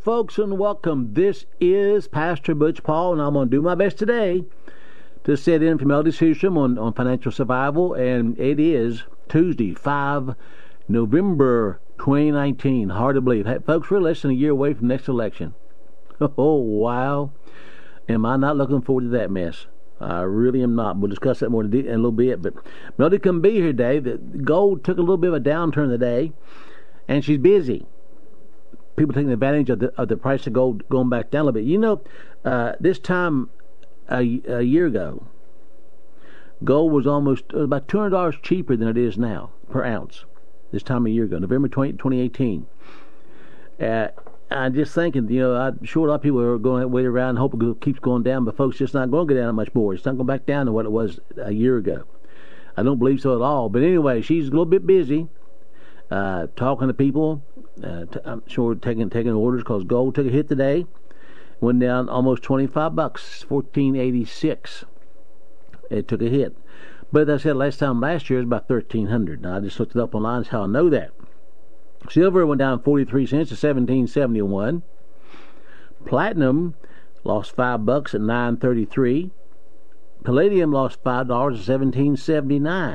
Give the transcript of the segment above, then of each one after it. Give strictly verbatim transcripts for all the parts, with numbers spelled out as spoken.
folks, and welcome. This is Pastor Butch Paul, and I'm going to do my best today to sit in for Melody Seastrom on, on financial survival, and it is Tuesday, the fifth of November, twenty nineteen. Hard to believe. Hey, folks, we're less than a year away from the next election. Oh, wow. Am I not looking forward to that mess? I really am not. We'll discuss that more in a little bit, but Melody couldn't be here today. The gold took a little bit of a downturn today, and she's busy. People taking advantage of the of the price of gold going back down a little bit. You know, uh, this time a, a year ago, gold was almost uh, about two hundred dollars cheaper than it is now per ounce. This time a year ago, November twentieth, twenty eighteen. Uh, I'm just thinking, you know, I'm sure a lot of people are going to wait around and hope it keeps going down, but folks, it's not going to go down that much more. It's not going back down to what it was a year ago. I don't believe so at all. But anyway, she's a little bit busy uh, talking to people. Uh, t- I'm sure taking taking orders because gold took a hit today, went down almost twenty-five bucks, fourteen eighty-six. It took a hit, but as I said last time last year it was about thirteen hundred. Now I just looked it up online. That's how I know that. Silver went down forty-three cents to seventeen seventy-one. Platinum lost five bucks at nine thirty-three. Palladium lost five dollars at seventeen seventy-nine.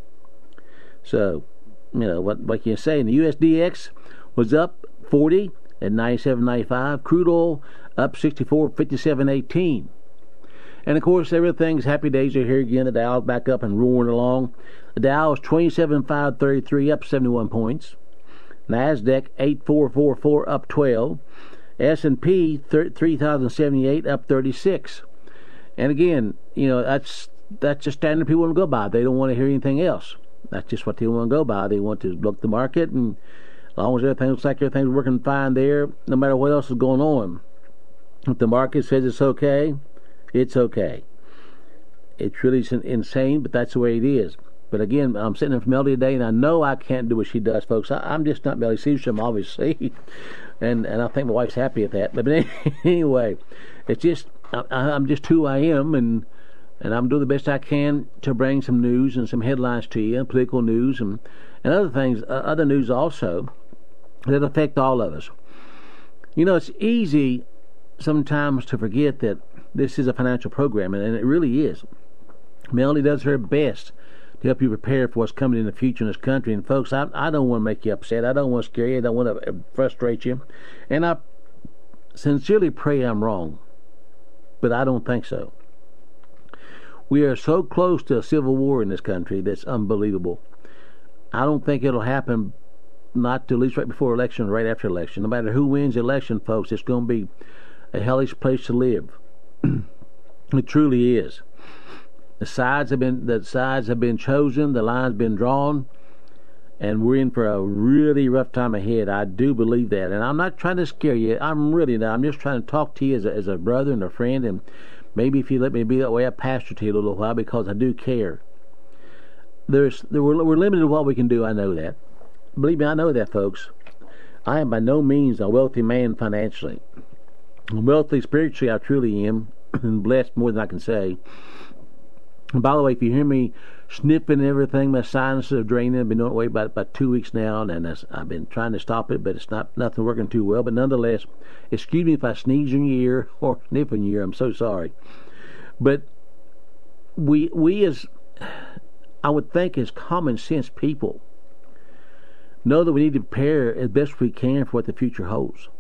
So, you know what? What can you say? And the U S D X was up forty at ninety-seven ninety-five. Crude oil up sixty-four fifty-seven eighteen. And of course, everything's happy days are here again. The Dow's back up and roaring along. The Dow is twenty-seven five thirty-three, up seventy-one points. NASDAQ eight four four four, up twelve. S and P three thousand seventy-eight, up thirty-six. And again, you know, that's that's just standard people want to go by. They don't want to hear anything else. That's just what they want to go by. They want to look the market, and as long as everything looks like everything's working fine there, no matter what else is going on. If the market says it's okay, it's okay. It's really insane, but that's the way it is. But again, I'm sitting in for Melody today, and I know I can't do what she does, folks. I, I'm just not Melody Seastrom, obviously, and and I think my wife's happy at that. But anyway, it's just I, I'm just who I am, and and I'm doing the best I can to bring some news and some headlines to you, and political news, and and other things, uh, other news also that affect all of us. You know, it's easy sometimes to forget that this is a financial program, and, and it really is. Melody does her best to help you prepare for what's coming in the future in this country. And folks, I, I don't want to make you upset. I don't want to scare you. I don't want to frustrate you. And I sincerely pray I'm wrong, but I don't think so. We are so close to a civil war in this country that's unbelievable. I don't think it'll happen, not till at least right before election or right after election. No matter who wins the election, folks, it's going to be a hellish place to live. It truly is. The sides have been the sides have been chosen, the lines been drawn, and we're in for a really rough time ahead. I do believe that, and I'm not trying to scare you. I'm really not. I'm just trying to talk to you as a, as a brother and a friend, and maybe if you let me be that way, I pastor to you a little while because I do care. There's there, we're, we're limited to what we can do. I know that. Believe me, I know that, folks. I am by no means a wealthy man financially. I'm wealthy spiritually. I truly am, and blessed more than I can say. And by the way, if you hear me sniffing and everything, my sinuses are draining. I've been doing it way about about two weeks now, and I've been trying to stop it, but it's not nothing working too well. But nonetheless, excuse me if I sneeze in your ear or sniff in your ear. I'm so sorry. But we we as I would think as common sense people know that we need to prepare as best we can for what the future holds.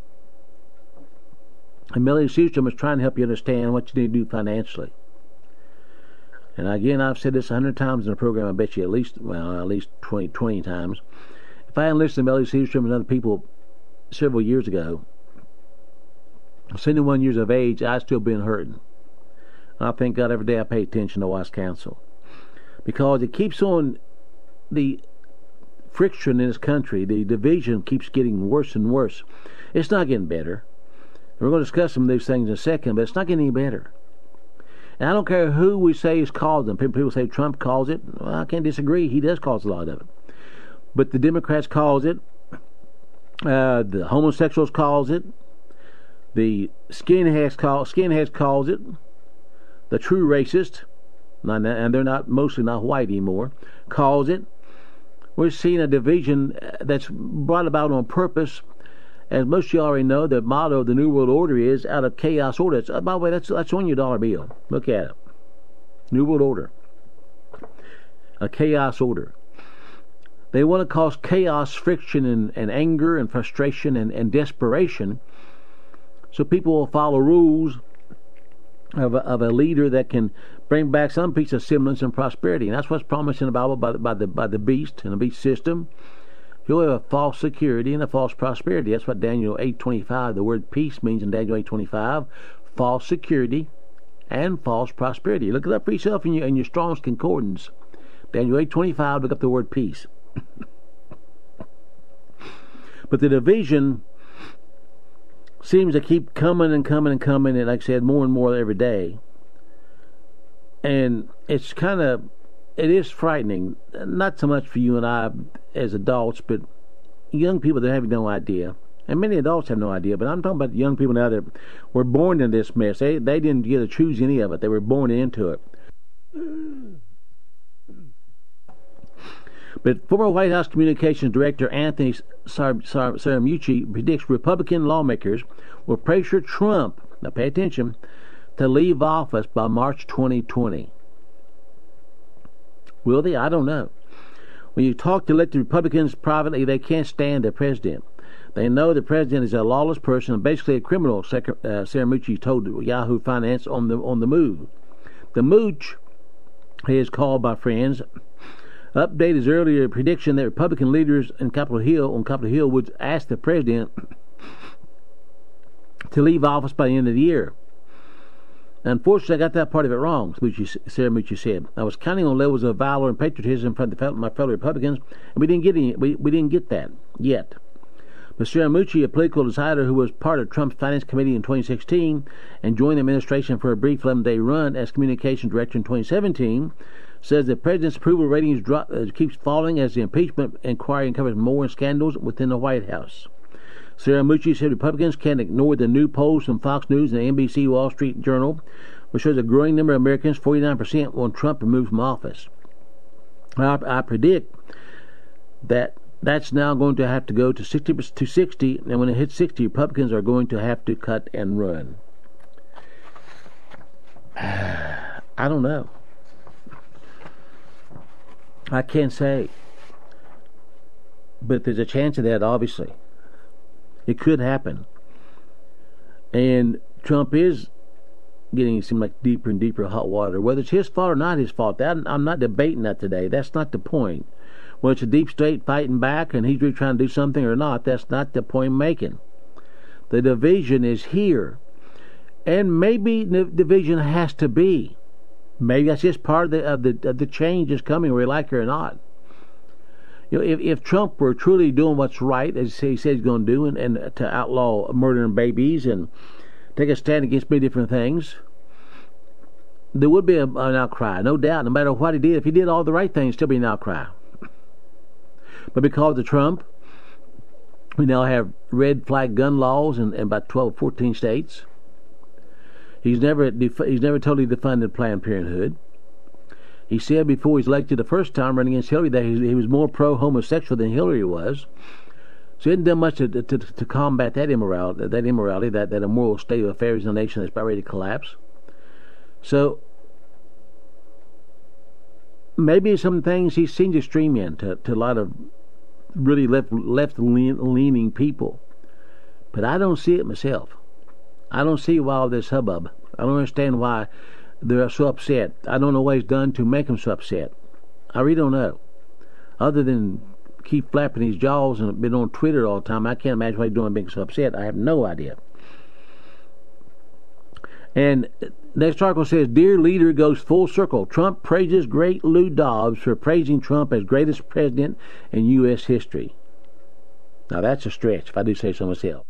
And Melody Seastrom is trying to help you understand what you need to do financially. And again, I've said this a hundred times in the program. I bet you at least, well, at least twenty, twenty times. If I hadn't listened to Melody Seastrom and other people several years ago, seventy-one years of age, I'd still been hurting. And I thank God every day I pay attention to wise counsel, because it keeps on the friction in this country. The division keeps getting worse and worse. It's not getting better. And we're going to discuss some of these things in a second, but it's not getting any better. And I don't care who we say is caused them. People say Trump caused it. Well, I can't disagree. He does cause a lot of it. But the Democrats cause it. Uh, the homosexuals cause it. The skinheads cause, skinheads cause it. The true racist, and they're not mostly not white anymore, cause it. We're seeing a division that's brought about on purpose, As most of you already know, the motto of the New World Order is out of chaos order. It's, uh, by the way, that's, that's on your dollar bill. Look at it. New World Order. A chaos order. They want to cause chaos, friction, and, and anger, and frustration, and, and desperation, so people will follow rules of a, of a leader that can bring back some piece of semblance and prosperity. And that's what's promised in the Bible by the, by the, by the beast and the beast system. You'll have a false security and a false prosperity. That's what Daniel eight twenty-five, the word peace means in Daniel eight twenty-five. False security and false prosperity. Look it up for yourself in your, in your Strong's Concordance. Daniel eight twenty-five, look up the word peace. But the division seems to keep coming and coming and coming, and like I said, more and more every day. And it's kind of, it is frightening. Not so much for you and I as adults, but young people that have no idea. And many adults have no idea, but I'm talking about the young people now that were born in this mess. They, they didn't get to choose any of it. They were born into it. But former White House Communications Director Anthony Scaramucci predicts Republican lawmakers will pressure Trump, now pay attention, to leave office by March twenty twenty. Will they? I don't know. When you talk to elected Republicans privately, they can't stand their president. They know the president is a lawless person and basically a criminal, Scaramucci told Yahoo Finance on the on the move. The mooch, he is called by friends, update his earlier prediction that Republican leaders in Capitol Hill on Capitol Hill would ask the president to leave office by the end of the year. Unfortunately, I got that part of it wrong, Scaramucci said. I was counting on levels of valor and patriotism from the, my fellow Republicans, and we didn't get any. We, we didn't get that yet. But Scaramucci, a political decider who was part of Trump's Finance Committee in twenty sixteen and joined the administration for a brief eleven-day run as communications director in twenty seventeen, says the president's approval ratings drop, uh, keeps falling as the impeachment inquiry uncovers more scandals within the White House. Scaramucci said Republicans can't ignore the new polls from Fox News and the N B C Wall Street Journal, which shows a growing number of Americans, forty-nine percent, want Trump removed from office. I, I predict that that's now going to have to go to sixty to sixty, and when it hits sixty, Republicans are going to have to cut and run. I don't know. I can't say. But there's a chance of that, obviously. It could happen. And Trump is getting, it seems like, deeper and deeper hot water. Whether it's his fault or not his fault, that, I'm not debating that today. That's not the point. Whether it's a deep state fighting back and he's really trying to do something or not, that's not the point I'm making. The division is here. And maybe the division has to be. Maybe that's just part of the of the, of the change is coming, whether we like it or not. You know, if, if Trump were truly doing what's right, as he said he's going to do, and, and to outlaw murdering babies and take a stand against many different things, there would be a, an outcry, no doubt. No matter what he did, if he did all the right things, still be an outcry. But because of Trump, we now have red flag gun laws in, in about twelve, fourteen states. He's never he's never totally defunded Planned Parenthood. He said before he was elected the first time running against Hillary that he, he was more pro-homosexual than Hillary was. So he hadn't done much to, to, to combat that immorality, that immorality, that, that immoral state of affairs in the nation that's about ready to collapse. So maybe some things he seems to stream in to, to a lot of really left left leaning people. But I don't see it myself. I don't see why all this hubbub. I don't understand why they're so upset. I don't know what he's done to make them so upset. I really don't know. Other than keep flapping his jaws and been on Twitter all the time, I can't imagine what he's doing being so upset. I have no idea. And next article says, Dear Leader goes full circle. Trump praises great Lou Dobbs for praising Trump as greatest president in U S history. Now that's a stretch, if I do say so myself.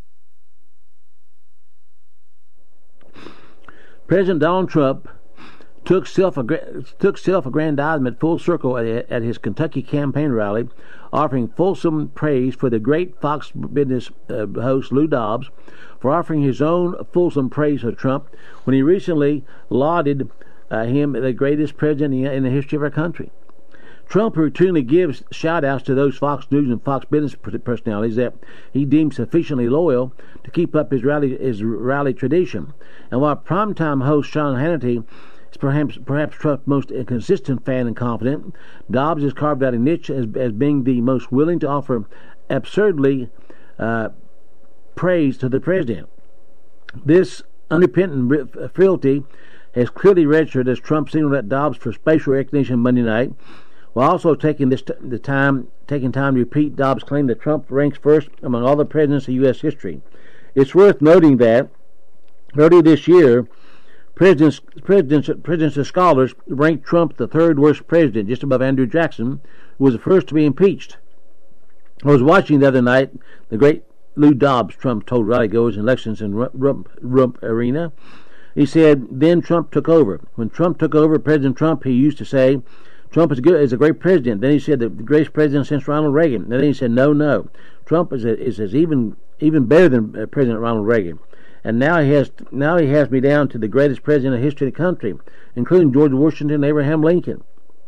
President Donald Trump took self took self-aggrandizement full circle at, at his Kentucky campaign rally, offering fulsome praise for the great Fox Business uh, host Lou Dobbs for offering his own fulsome praise for Trump when he recently lauded uh, him the greatest president in, in the history of our country. Trump routinely gives shout-outs to those Fox News and Fox Business personalities that he deems sufficiently loyal to keep up his rally, his rally tradition. And while primetime host Sean Hannity is perhaps, perhaps Trump's most inconsistent fan and confident, Dobbs has carved out a niche as, as being the most willing to offer absurdly uh, praise to the president. This unrepentant fealty has clearly registered as Trump singled out Dobbs for spatial recognition Monday night, while also taking this t- the time taking time to repeat Dobbs' claim that Trump ranks first among all the presidents of U S history. It's worth noting that earlier this year, presidents, presidents, presidents and scholars ranked Trump the third worst president, just above Andrew Jackson, who was the first to be impeached. I was watching the other night the great Lou Dobbs, Trump told rallygoers in Lexington Rump, Rump Arena. He said, then Trump took over. When Trump took over, President Trump, he used to say, Trump is good, is a great president. Then he said, the greatest president since Ronald Reagan. And then he said, no, no. Trump is, a, is, is even even better than uh, President Ronald Reagan. And now he has now he has me down to the greatest president in the history of the country, including George Washington and Abraham Lincoln.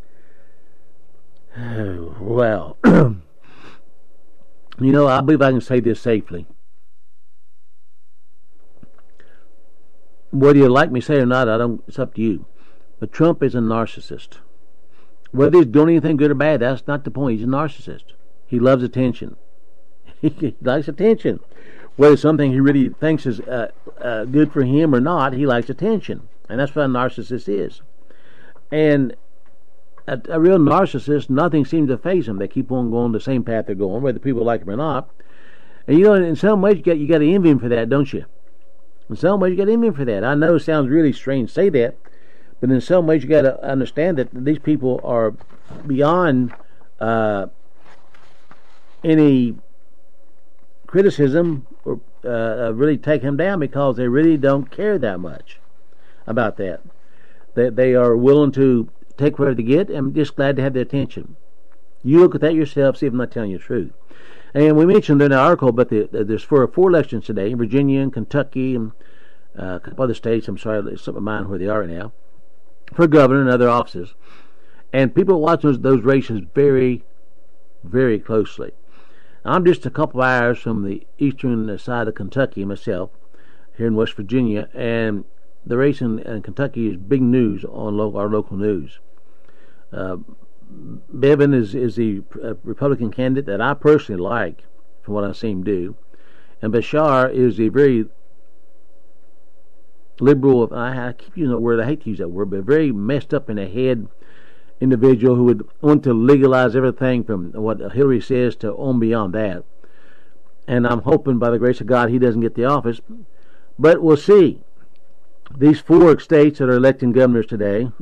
Well, you know, I believe I can say this safely. Whether you like me say it or not, I don't. It's up to you. But Trump is a narcissist. Whether he's doing anything good or bad, that's not the point. He's a narcissist. He loves attention. He likes attention. Whether something he really thinks is uh, uh, good for him or not, he likes attention. And that's what a narcissist is. And a, a real narcissist, nothing seems to faze them. They keep on going the same path they're going, whether people like him or not. And you know, in some ways, you got, you got to envy him for that, don't you? In some ways, you got to envy him for that. I know it sounds really strange to say that, but in some ways, you got to understand that these people are beyond uh, any criticism or uh, really take him down, because they really don't care that much about that. They they are willing to take whatever they get and just glad to have the attention. You look at that yourself, see if I'm not telling you the truth. And we mentioned in the article, but the, the, there's four, four elections today: Virginia and Kentucky and uh, a couple other states. I'm sorry, some of mine where they are right now, for governor and other offices. And people watch those, those races very, very closely. I'm just a couple hours from the eastern side of Kentucky myself, here in West Virginia, and the race in, in Kentucky is big news on lo- our local news. Uh, Bevin is, is the uh, Republican candidate that I personally like, from what I've seen him do, and Bashar is a very liberal, I, I keep using that word, I hate to use that word, but very messed up in the head individual who would want to legalize everything from what Hillary says to on beyond that. And I'm hoping by the grace of God he doesn't get the office, but we'll see. These four states that are electing governors today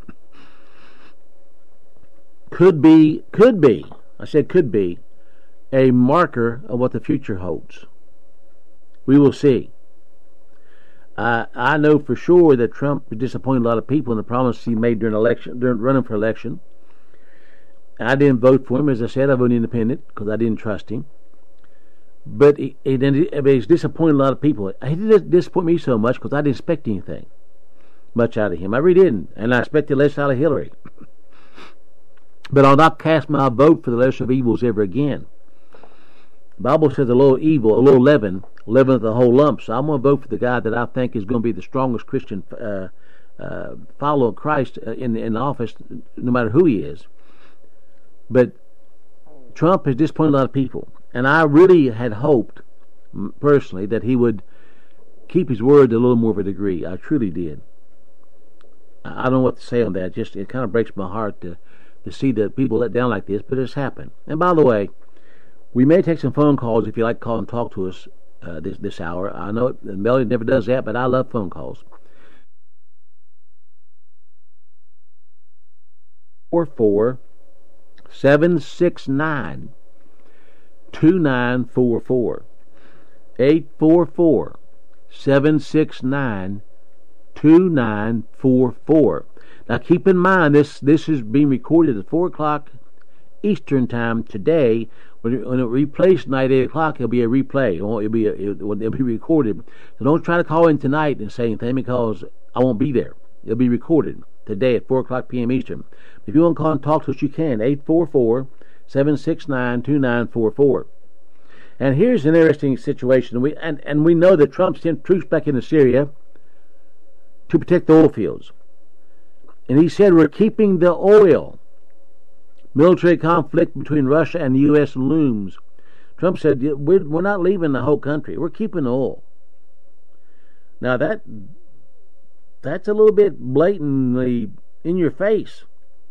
could be, could be, I said could be, a marker of what the future holds. We will see. I I know for sure that Trump disappointed a lot of people in the promises he made during election, during running for election. I didn't vote for him, as I said. I voted independent because I didn't trust him. But he, he, he's disappointed a lot of people. He didn't disappoint me so much because I didn't expect anything much out of him. I really didn't, and I expected less out of Hillary. But I'll not cast my vote for the lesser of evils ever again. The Bible says a little evil, a little leaven, leaveneth the whole lump. So I'm going to vote for the guy that I think is going to be the strongest Christian uh, uh, follower of Christ in in office, no matter who he is. But Trump has disappointed a lot of people, and I really had hoped, personally, that he would keep his word to a little more of a degree. I truly did. I don't know what to say on that. Just it kind of breaks my heart to to see that people let down like this, but it's happened. And by the way, we may take some phone calls if you like to call and talk to us uh, this this hour. I know it, Melody never does that, but I love phone calls. Four four seven six nine two nine four four eight four four seven six nine two nine four four. Now keep in mind this this is being recorded at four o'clock Eastern time today. When it, when it replays tonight at eight o'clock, it'll be a replay. It'll be a, it'll, it'll be recorded. So don't try to call in tonight and say anything, because I won't be there. It'll be recorded. today at four o'clock p.m. Eastern. If you want to call and talk to us, you can. eight four four, seven six nine, two nine four four. And here's an interesting situation. We and, and we know that Trump sent troops back into Syria to protect the oil fields. And he said we're keeping the oil. Military conflict between Russia and the U S looms. Trump said we're, we're not leaving the whole country. We're keeping the oil. Now that that's a little bit blatantly in your face.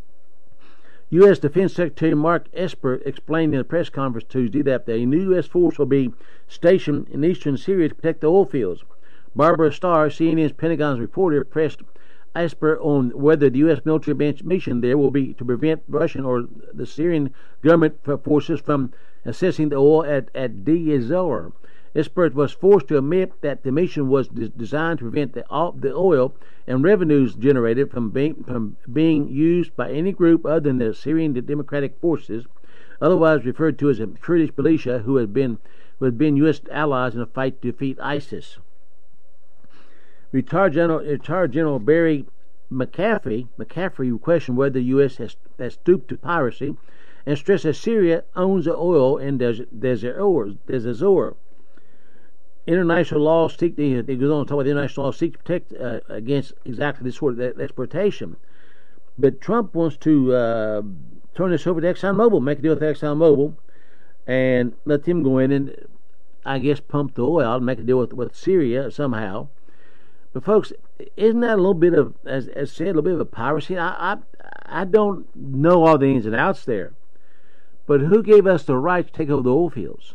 U S. Defense Secretary Mark Esper explained in a press conference Tuesday that a new U S force will be stationed in eastern Syria to protect the oil fields. Barbara Starr, C N N's Pentagon's reporter, pressed Esper on whether the U S military mission there will be to prevent Russian or the Syrian government forces from accessing the oil at, at Deir ez-Zor. Esper was forced to admit that the mission was de- designed to prevent the, all, the oil and revenues generated from being, from being used by any group other than the Syrian Democratic Forces, otherwise referred to as a Kurdish militia who had been who had been U S allies in a fight to defeat ISIS. Retired General, retired General Barry McCaffrey, McCaffrey questioned whether the U S has, has stooped to piracy and stressed that Syria owns the oil in Deir ez-Zor. International law seek he goes on to talk about the international law seek to protect uh, against exactly this sort of exploitation. But Trump wants to uh, turn this over to ExxonMobil, make a deal with ExxonMobil, and let them go in and, I guess, pump the oil and make a deal with, with Syria somehow. But folks, isn't that a little bit of, as, as said, a little bit of a piracy? I, I I don't know all the ins and outs there, but who gave us the right to take over the oil fields?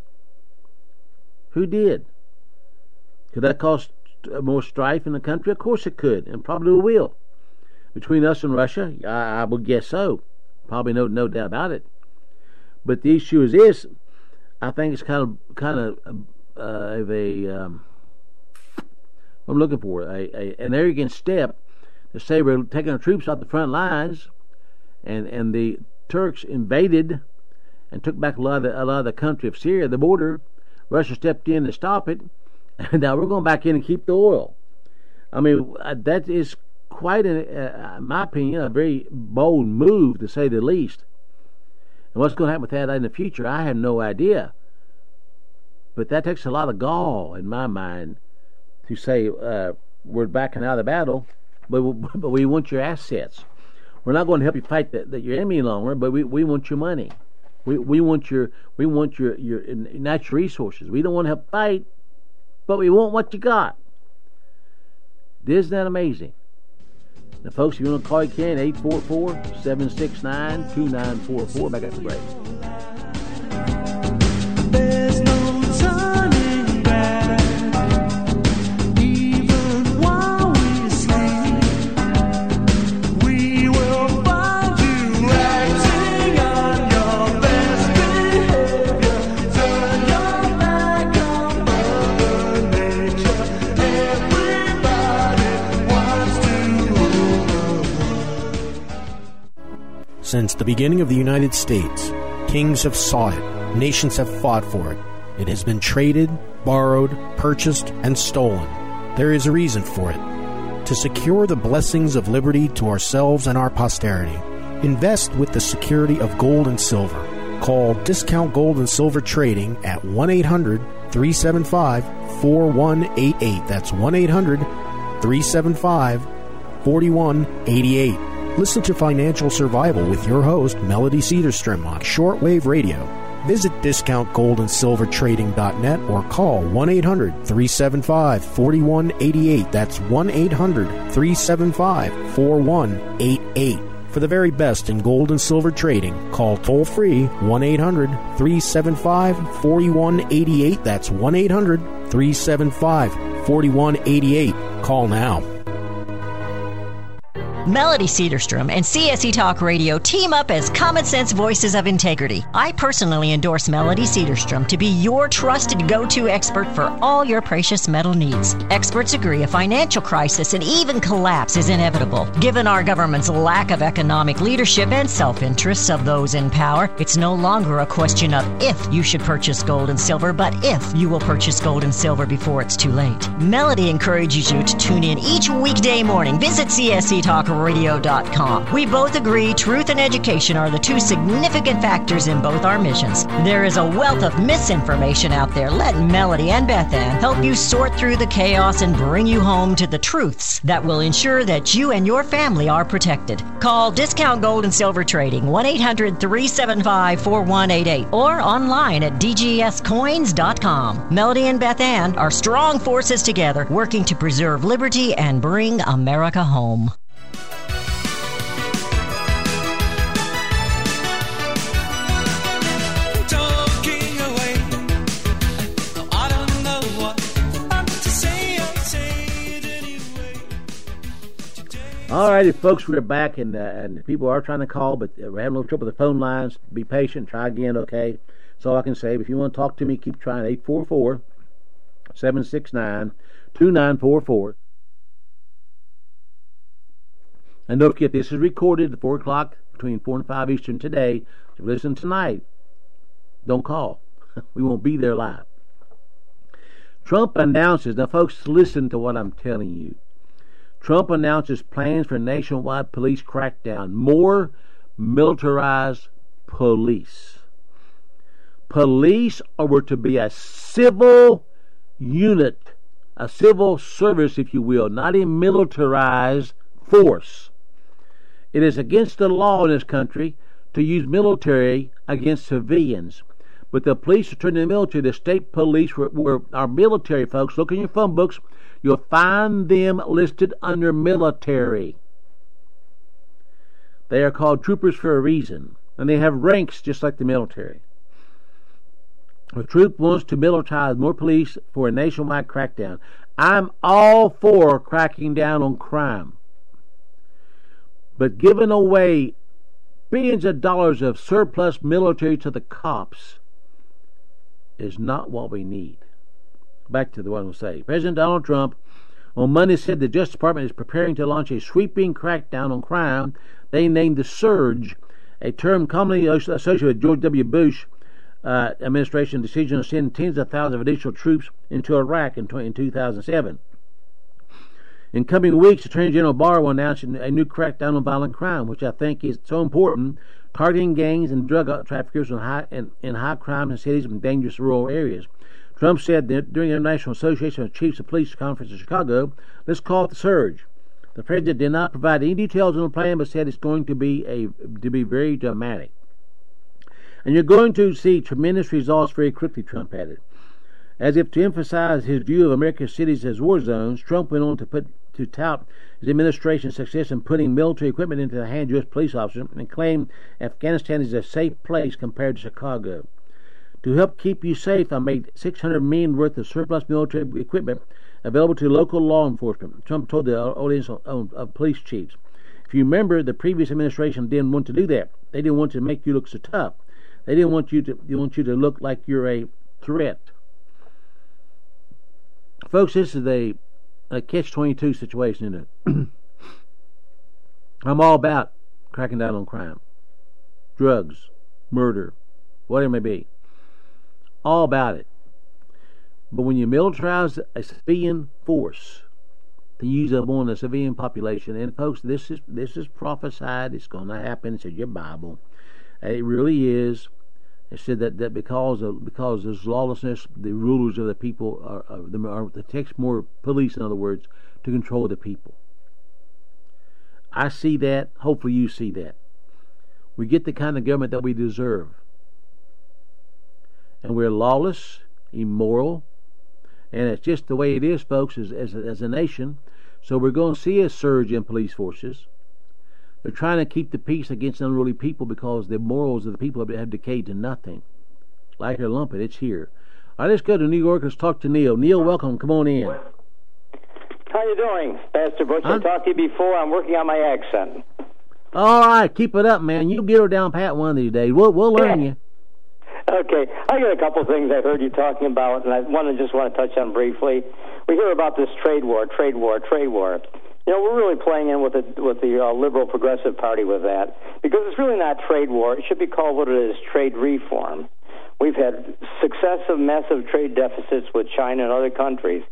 Who did? Could that cause more strife in the country? Of course it could, and probably will. Between us and Russia, I, I would guess so. Probably no no doubt about it. But the issue is this: I think it's kind of kind of uh, of a um, what I'm looking for a, a an arrogant step to say we're taking our troops off the front lines, and and the Turks invaded and took back a lot of the, a lot of the country of Syria, the border. Russia stepped in to stop it. And now we're going back in and keep the oil. I mean, that is quite, a, uh, in my opinion, a very bold move, to say the least. And what's going to happen with that in the future, I have no idea. But that takes a lot of gall, in my mind, to say uh, we're backing out of the battle, but, but we want your assets. We're not going to help you fight the, the, your enemy longer, but we, we want your money. We we want your we want your, your natural resources. We don't want to help fight, but we want what you got. Isn't that amazing? Now, folks, if you want to call, you can, eight four four, seven six nine, two nine four four. Back after the break. There's no turning back, even while we sleep. We will find you acting on your best behavior. Turn your back on Mother Nature. Everybody wants to rule. Since the beginning of the United States, kings have sought it. Nations have fought for it. It has been traded, borrowed, purchased, and stolen. There is a reason for it. To secure the blessings of liberty to ourselves and our posterity, invest with the security of gold and silver. Call Discount Gold and Silver Trading at one eight hundred, three seven five, four one eight eight. That's one eight hundred, three seven five, four one eight eight. Listen to Financial Survival with your host, Melody Cedarstrom, on shortwave radio. Visit discount gold and silver trading dot net or call one eight hundred, three seven five, four one eight eight. That's one eight hundred, three seven five, four one eight eight. For the very best in gold and silver trading, call toll-free one eight hundred, three seven five, four one eight eight. That's one eight hundred, three seven five, four one eight eight. Call now. Melody Cedarstrom and C S E Talk Radio team up as common sense voices of integrity. I personally endorse Melody Cedarstrom to be your trusted go-to expert for all your precious metal needs. Experts agree a financial crisis and even collapse is inevitable. Given our government's lack of economic leadership and self-interests of those in power, it's no longer a question of if you should purchase gold and silver, but if you will purchase gold and silver before it's too late. Melody encourages you to tune in each weekday morning. Visit C S E Talk radio dot com. We both agree truth and education are the two significant factors in both our missions. There is a wealth of misinformation out there. Let Melody and Beth Ann help you sort through the chaos and bring you home to the truths that will ensure that you and your family are protected. Call Discount Gold and Silver Trading, one eight hundred three seven five four one eight eight, or online at d g s coins dot com. Melody and Beth Ann are strong forces together, working to preserve liberty and bring America home. Talking away. I don't know what to say. I'll say it anyway. All righty, folks, we're back, and uh, and people are trying to call, but we're having a little trouble with the phone lines. Be patient. Try again, okay? That's all I can say. But if you want to talk to me, keep trying. eight four four, seven six nine, two nine four four. And don't forget, this is recorded at four o'clock, between four and five Eastern today. So listen tonight. Don't call. We won't be there live. Trump announces, now folks, listen to what I'm telling you. Trump announces plans for nationwide police crackdown. More militarized police. Police are to be a civil unit, a civil service, if you will, not a militarized force. It is against the law in this country to use military against civilians. But the police are turning the military. The state police were, were our military folks. Look in your phone books. You'll find them listed under military. They are called troopers for a reason. And they have ranks just like the military. The troop wants to militarize more police for a nationwide crackdown. I'm all for cracking down on crime. But giving away billions of dollars of surplus military to the cops is not what we need. Back to the one who say. President Donald Trump on Monday said the Justice Department is preparing to launch a sweeping crackdown on crime they named the Surge, a term commonly associated with George W. Bush uh, administration decision to send tens of thousands of additional troops into Iraq in, in two thousand seven. In coming weeks, Attorney General Barr will announce a new crackdown on violent crime, which I think is so important, targeting gangs and drug traffickers in high, in, in high crime in cities and dangerous rural areas. Trump said that during the International Association of Chiefs of Police conference in Chicago, let's call it the Surge. The president did not provide any details on the plan, but said it's going to be a to be very dramatic. And you're going to see tremendous results very quickly, Trump added. As if to emphasize his view of America's cities as war zones, Trump went on to put to tout his administration's success in putting military equipment into the hands of U S police officers and claimed Afghanistan is a safe place compared to Chicago. To help keep you safe, I made six hundred million dollars worth of surplus military equipment available to local law enforcement, Trump told the audience of, of police chiefs. If you remember, the previous administration didn't want to do that. They didn't want to make you look so tough. They didn't want you to they want you to look like you're a threat. Folks, this is a, a catch twenty-two situation, isn't it? I'm all about cracking down on crime, drugs, murder, whatever it may be. All about it. But when you militarize a civilian force to use up on the civilian population, and folks, this is this is prophesied. It's going to happen. It's in your Bible. It really is. It said that, that because of because there's lawlessness, the rulers of the people are, are, are it takes more police, in other words, to control the people. I see that. Hopefully, you see that. We get the kind of government that we deserve, and we're lawless, immoral, and it's just the way it is, folks, as as, as a nation. So we're going to see a surge in police forces. They're trying to keep the peace against unruly people because the morals of the people have decayed to nothing. Like a lumpet, it's here. All right, let's go to New York. Let's talk to Neil. Neil, welcome. Come on in. How you doing, Pastor Butch? I talked to you before. I'm working on my accent. All right, keep it up, man. You get her down pat one of these days. We'll we'll learn you. Okay, I got a couple of things I heard you talking about, and I want to just want to touch on briefly. We hear about this trade war, trade war, trade war. You know, we're really playing in with the with the uh, liberal progressive party with that, because it's really not trade war. It should be called what it is, trade reform. We've had successive massive trade deficits with China and other countries.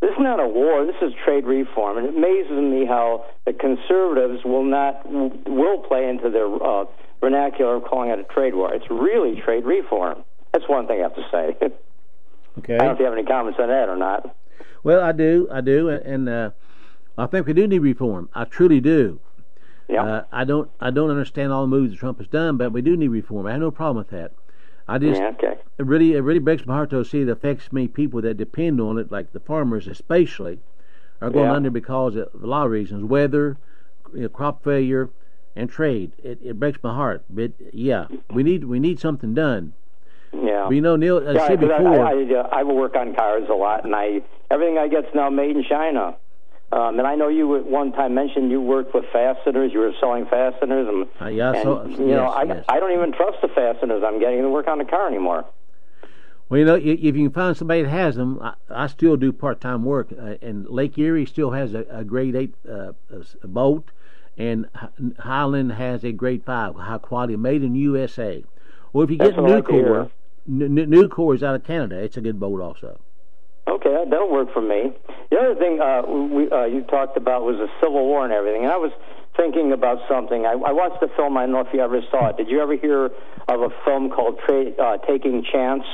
This is not a war. This is trade reform, and it amazes me how the conservatives will not will play into their uh, vernacular of calling it a trade war. It's really trade reform. That's one thing I have to say. Okay. I don't know if you have any comments on that or not. Well, I do, I do, and uh, I think we do need reform. I truly do. Yeah. Uh, I don't, I don't understand all the moves that Trump has done, but we do need reform. I have no problem with that. I just, Yeah, okay. it really, it really breaks my heart to see it affects me people that depend on it, like the farmers especially, are going Yeah. under because of a lot of reasons: weather, you know, crop failure, and trade. It, it breaks my heart. But yeah, we need, we need something done. Yeah. But you know, Neil, I Yeah, said 'cause I, before. I, I, uh, I work on cars a lot, and I everything I get's now made in China. Um, and I know you at one time mentioned you worked with fasteners. You were selling fasteners, and, Uh, yeah, I and saw- you know, yes, I, yes. I don't even trust the fasteners I'm getting to work on the car anymore. Well, you know, i- if you can find somebody that has them, I, I still do part-time work, uh, and Lake Erie still has a, a grade eight uh, a boat, and Hi- Highland has a grade five, high quality, made in U S A. Well, if you That's get what I like to Nucor, hear. N- N- Nucor is out of Canada. It's a good boat also. Okay, that- that'll work for me. The other thing uh, we, uh, you talked about was the Civil War and everything, and I was thinking about something. I, I watched a film. I don't know if you ever saw it. Did you ever hear of a film called Tra- uh, Taking Chance?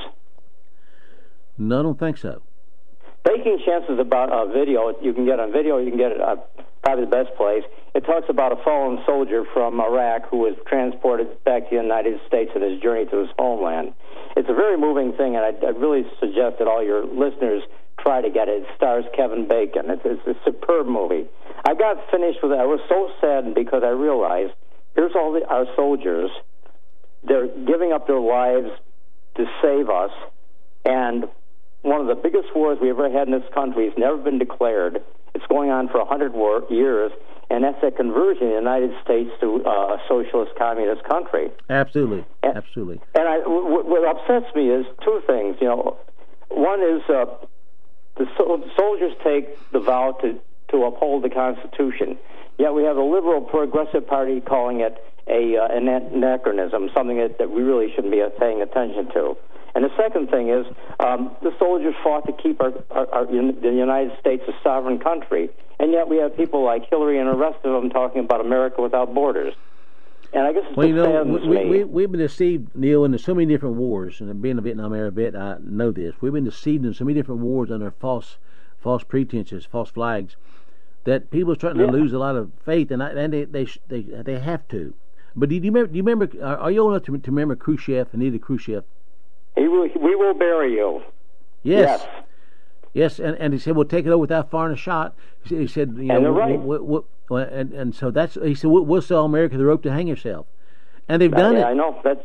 No, I don't think so. Taking Chance is about a video. You can get on video. You can get it uh, probably the best place. It talks about a fallen soldier from Iraq who was transported back to the United States in his journey to his homeland. It's a very moving thing, and I'd, I'd really suggest that all your listeners try to get it. It stars Kevin Bacon. It's, it's a superb movie. I got finished with it. I was so saddened because I realized here's all the, our soldiers. They're giving up their lives to save us, and one of the biggest wars we ever had in this country has never been declared. It's going on for one hundred war, years, and that's a conversion of the United States to uh, a socialist communist country. Absolutely, And- absolutely. And I, w- what upsets me is two things. You know, one is uh, the sol- soldiers take the vow to, to uphold the Constitution. Yet we have the liberal progressive party calling it a uh, an anachronism, something that, that we really shouldn't be paying attention to. And the second thing is um, the soldiers fought to keep our, our, our the United States a sovereign country, and yet we have people like Hillary and the rest of them talking about America without borders. And I guess it's Well, you know, saddens we, me. we, we've been deceived, Neil, into so many different wars. And being a Vietnam era vet, I know this. We've been deceived in so many different wars under false, false pretenses, false flags, that people are starting Yeah. to lose a lot of faith, and, I, and they, they they they have to. But do you remember? Do you remember? Are are you old enough to, to remember Khrushchev, Anita Khrushchev? He will, we will bury you. Yes. Yes. Yes, and, and he said, "We'll take it over without firing a shot." He said, he said "You know, And they're we- right. we- we- we- and and so that's he said, "We'll, we'll sell America the rope to hang yourself," and they've done yeah, it. I know. That's.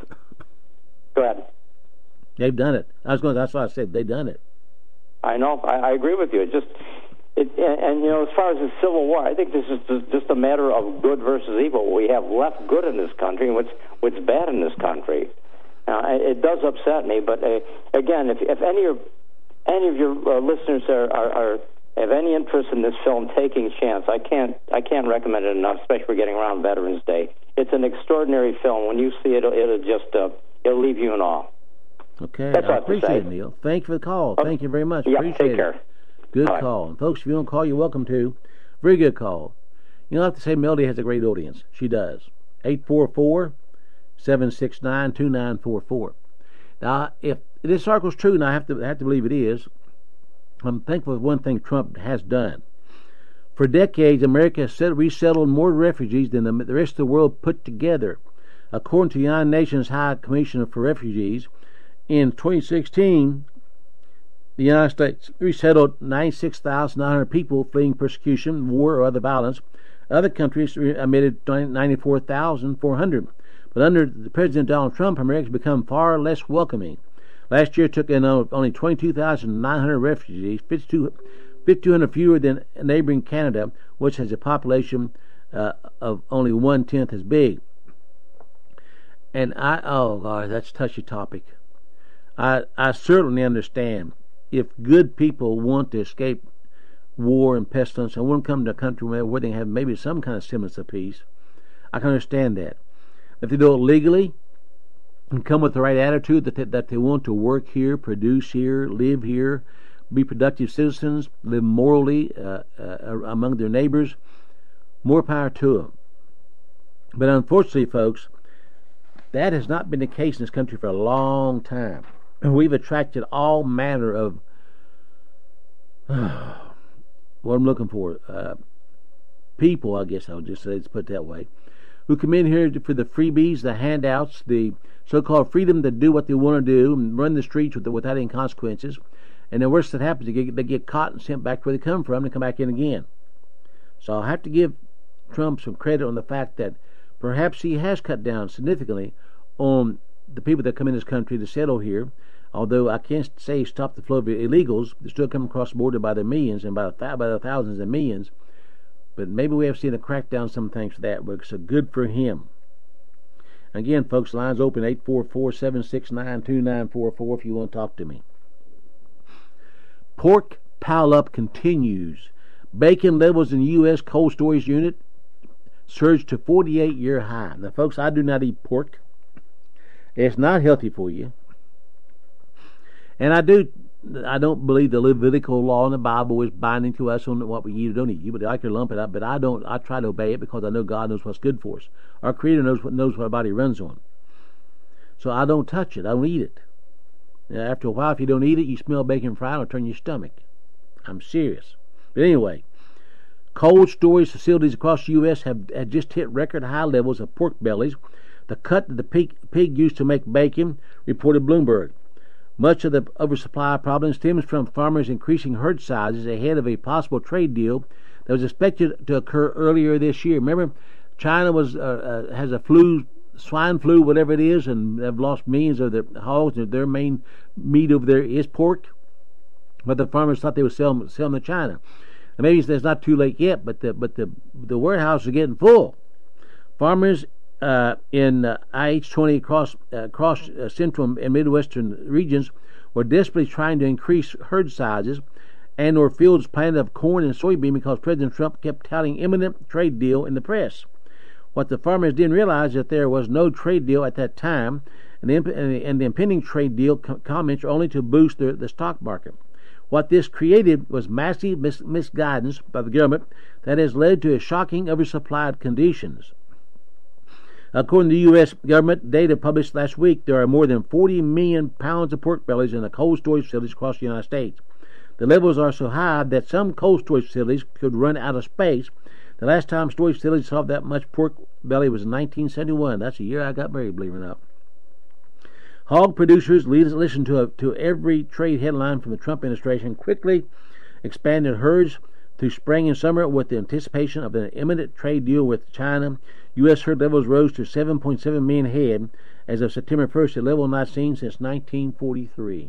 Go ahead. They've done it. I was going. That's why I said they've done it. I know. I, I agree with you. It just, it, and, and you know, as far as the Civil War, I think this is just- just a matter of good versus evil. We have left good in this country, and what's what's bad in this country. Now, it does upset me, but uh, again, if if any of any of your uh, listeners are, are, are have any interest in this film, Taking Chance, I can't I can't recommend it enough. Especially we're getting around Veterans Day. It's an extraordinary film. When you see it, it'll, it'll just uh, it'll leave you in awe. Okay, That's all I I have to appreciate say. it, Neil. Thank you for the call. Okay. Thank you very much. Yeah, appreciate take care. it. Good Bye. call. And folks, if you don't call, you're welcome to. Very good call. You don't have to say Melody has a great audience. She does. eight four four, seven six nine, two nine four four. Now, if this article's true, and I have to have to believe it is, I'm thankful for one thing Trump has done. For decades, America has set, resettled more refugees than the, the rest of the world put together. According to the United Nations High Commissioner for Refugees, in twenty sixteen, the United States resettled ninety-six thousand nine hundred people fleeing persecution, war, or other violence. Other countries admitted ninety-four thousand four hundred. But under President Donald Trump, America has become far less welcoming. Last year took in only twenty-two thousand nine hundred refugees, fifty-two hundred fewer than neighboring Canada, which has a population uh, of only one-tenth as big. And I, oh, God, that's a touchy topic. I, I certainly understand if good people want to escape war and pestilence and want to come to a country where, where they have maybe some kind of semblance of peace, I can understand that. If they do it legally and come with the right attitude that they, that they want to work here, produce here, live here, be productive citizens, live morally uh, uh, among their neighbors, more power to them. But unfortunately, folks, that has not been the case in this country for a long time. We've attracted all manner of uh, what I'm looking for, uh, people, I guess I'll just say, let's put it that way, who come in here for the freebies, the handouts, the so-called freedom to do what they want to do and run the streets with, without any consequences. And the worst that happens, they get, they get caught and sent back to where they come from and come back in again. So I have to give Trump some credit on the fact that perhaps he has cut down significantly on the people that come in this country to settle here. Although I can't say stop the flow of illegals, they still come across the border by the millions and by the, by the thousands and millions. But maybe we have seen a crackdown on some things for that, but so good for him. Again, folks, lines open eight four four, seven six nine, two nine four four if you want to talk to me. Pork pile-up continues. Bacon levels in the U S cold storage unit surged to forty-eight year high. Now, folks, I do not eat pork. It's not healthy for you. And I do, I don't believe the Levitical law in the Bible is binding to us on what we eat or don't eat. You would like to lump it up, but I don't. I try to obey it because I know God knows what's good for us. Our Creator knows what knows what our body runs on. So I don't touch it. I don't eat it. Now, after a while, if you don't eat it, you smell bacon fried, it'll turn your stomach. I'm serious. But anyway, cold storage facilities across the U S have, have just hit record high levels of pork bellies, the cut that the pig, pig used to make bacon, reported Bloomberg. Much of the oversupply problem stems from farmers increasing herd sizes ahead of a possible trade deal that was expected to occur earlier this year. Remember, China was uh, uh, has a flu, swine flu, whatever it is, and they've lost millions of their hogs. And their main meat over there is pork, but the farmers thought they would sell them, sell them to China. And maybe it's not too late yet, but the but the the warehouses are getting full. Farmers Uh, in uh, I H twenty across uh, across uh, central and midwestern regions were desperately trying to increase herd sizes and or fields planted of corn and soybean because President Trump kept touting imminent trade deal in the press. What the farmers didn't realize is that there was no trade deal at that time, and the, and the, and the impending trade deal com- comments are only to boost the, the stock market. What this created was massive mis- misguidance by the government that has led to a shocking oversupplied conditions. According to the U S government data published last week, there are more than forty million pounds of pork bellies in the cold storage facilities across the United States. The levels are so high that some cold storage facilities could run out of space. The last time storage facilities saw that much pork belly was in nineteen seventy-one. That's the year I got married, believe it or not. Hog producers listen to a, to every trade headline from the Trump administration, quickly expanded herds through spring and summer with the anticipation of an imminent trade deal with China. U S herd levels rose to seven point seven million head as of September first, a level not seen since nineteen forty-three.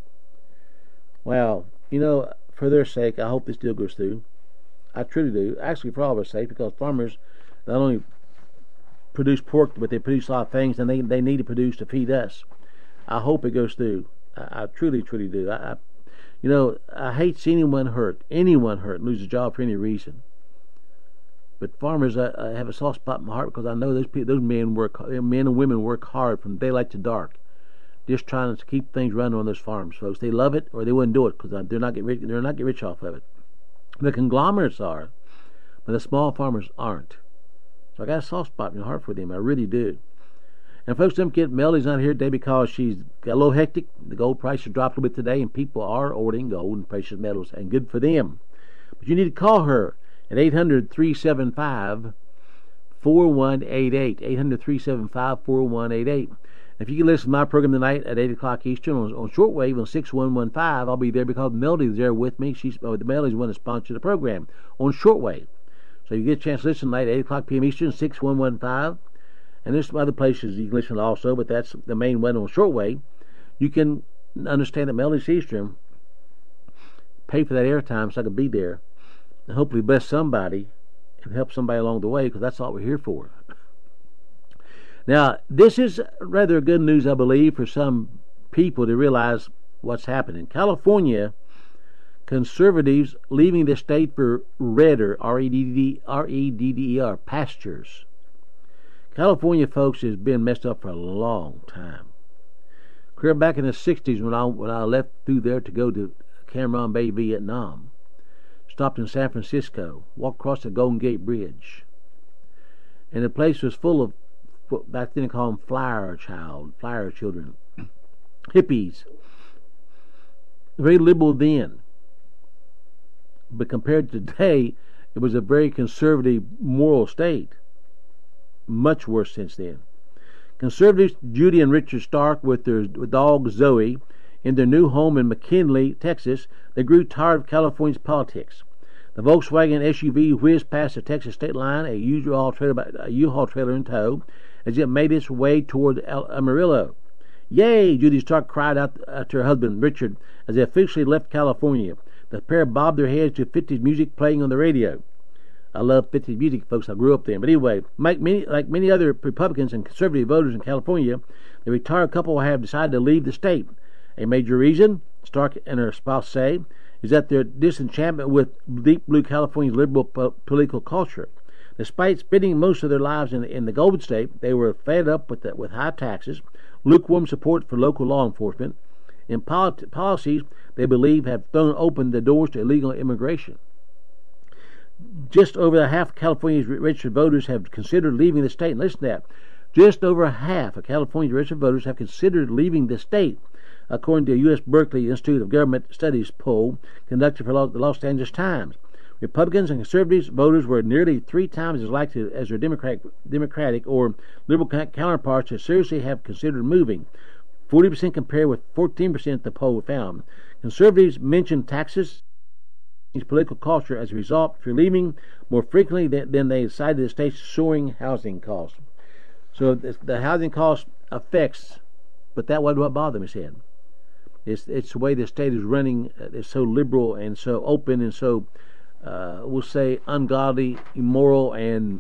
Well, you know, for their sake, I hope this deal goes through. I truly do. Actually, for all of our sake, because farmers not only produce pork, but they produce a lot of things, and they, they need to produce to feed us. I hope it goes through. I, I truly, truly do. I, I, you know, I hate seeing anyone hurt, anyone hurt, lose a job for any reason. But farmers, I, I have a soft spot in my heart because I know those people, those men work, men and women work hard from daylight to dark, just trying to keep things running on those farms, folks. They love it, or they wouldn't do it because they're not get rich. They're not get rich off of it. The conglomerates are, but the small farmers aren't. So I got a soft spot in my heart for them. I really do. And folks, don't forget, Melody's not here today because she's got a little hectic. The gold price has dropped a little bit today, and people are ordering gold and precious metals, and good for them. But you need to call her at eight hundred, three seven five, four one eight eight. eight hundred, three seven five, four one eight eight. If you can listen to my program tonight at eight o'clock Eastern on, on shortwave on six one one five, I'll be there because Melody's there with me. She's oh, the Melody's the one that sponsored the program on shortwave. So you get a chance to listen tonight at eight o'clock p m Eastern, six one one five. And there's some other places you can listen to also, but that's the main one on shortwave. You can understand that Melody Seastrom paid for that airtime so I could be there and hopefully bless somebody and help somebody along the way, because that's all we're here for. Now, this is rather good news, I believe, for some people to realize what's happening. California conservatives leaving the state for redder, R E D D E R, pastures. California, folks, has been messed up for a long time. Clear back in the sixties when I when I left through there to go to Cam Bay, Vietnam. Stopped in San Francisco, walked across the Golden Gate Bridge. And the place was full of, back then they called them flyer child, flyer children, hippies. Very liberal then. But compared to today, it was a very conservative moral state. Much worse since then. Conservatives Judy and Richard Stark with their dog Zoe in their new home in McKinley, Texas, they grew tired of California's politics. The Volkswagen S U V whizzed past the Texas state line, a U-Haul trailer, a U-Haul trailer in tow, as it made its way toward Amarillo. "Yay!" Judy Stark cried out to her husband, Richard, as they officially left California. The pair bobbed their heads to fifties music playing on the radio. I love fifties music, folks. I grew up there. But anyway, like many, like many other Republicans and conservative voters in California, the retired couple have decided to leave the state. A major reason, Stark and her spouse say, is that their disenchantment with deep blue California's liberal po- political culture. Despite spending most of their lives in, in the Golden State, they were fed up with the, with high taxes, lukewarm support for local law enforcement, and polit- policies they believe have thrown open the doors to illegal immigration. Just over half of California's registered voters have considered leaving the state. And listen to that. Just over half of California's registered voters have considered leaving the state, according to a U S Berkeley Institute of Government Studies poll conducted for the Los Angeles Times. Republicans and conservative voters were nearly three times as likely as their Democratic, Democratic or liberal counterparts to seriously have considered moving, forty percent compared with fourteen percent the poll found. Conservatives mentioned taxes, political culture as a result for leaving more frequently than, than they cited the state's soaring housing costs. So the, the housing cost affects, but that wasn't what bothered me, said. It's, it's the way the state is running. It's so liberal and so open and so, uh, we'll say, ungodly, immoral, and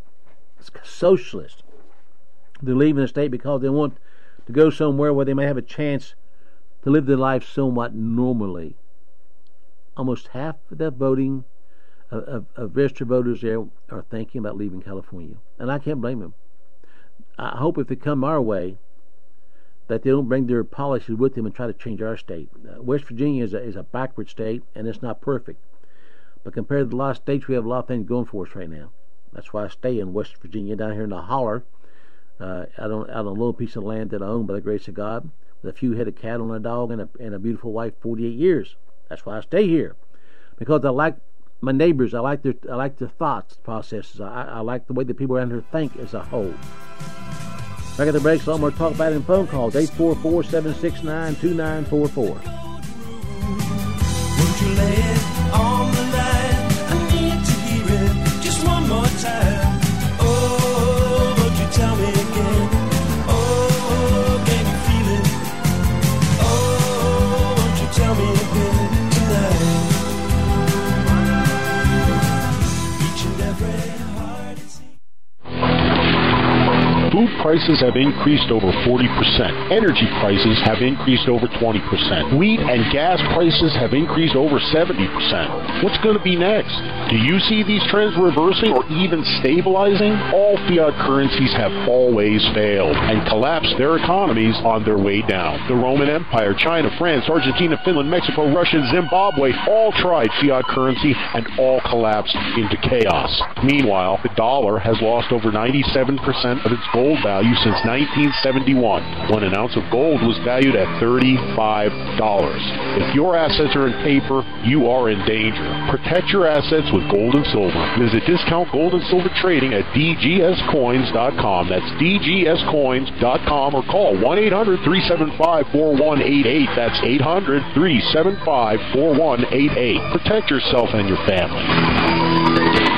socialist. They're leaving the state because they want to go somewhere where they may have a chance to live their life somewhat normally. Almost half of the voting of, of, of registered voters there are thinking about leaving California, and I can't blame them. I hope if they come our way that they don't bring their policies with them and try to change our state. Uh, West Virginia is a, is a backward state, and it's not perfect, but compared to a lot of states, we have a lot of things going for us right now. That's why I stay in West Virginia, down here in the holler, uh, out on out on a little piece of land that I own by the grace of God, with a few head of cattle and a dog and a, and a beautiful wife, forty-eight years. That's why I stay here, because I like my neighbors. I like their I like their thoughts processes. I, I like the way the people around here think as a whole. Back at the break, so I'm going to talk about it in phone calls. eight four four, seven six nine, two nine four four. Won't you lay it on the line? I need to hear it just one more time. Oh, won't you tell me again? Oh, can you feel it? Oh, won't you tell me again tonight? Each and every heart is... Food prices have increased over forty percent. Energy prices have increased over twenty percent. Wheat and gas prices have increased over seventy percent. What's going to be next? Do you see these trends reversing or even stabilizing? All fiat currencies have always failed and collapsed their economies on their way down. The Roman Empire, China, France, Argentina, Finland, Mexico, Russia, Zimbabwe all tried fiat currency and all collapsed into chaos. Meanwhile, the dollar has lost over ninety-seven percent of its gold value since nineteen seventy-one, when an ounce of gold was valued at thirty-five dollars. If your assets are in paper, you are in danger. Protect your assets with gold and silver. Visit Discount Gold and Silver Trading at d g s coins dot com. That's d g s coins dot com, or call one eight hundred, three seven five, four one eight eight. That's eight hundred, three seven five, four one eight eight. Protect yourself and your family.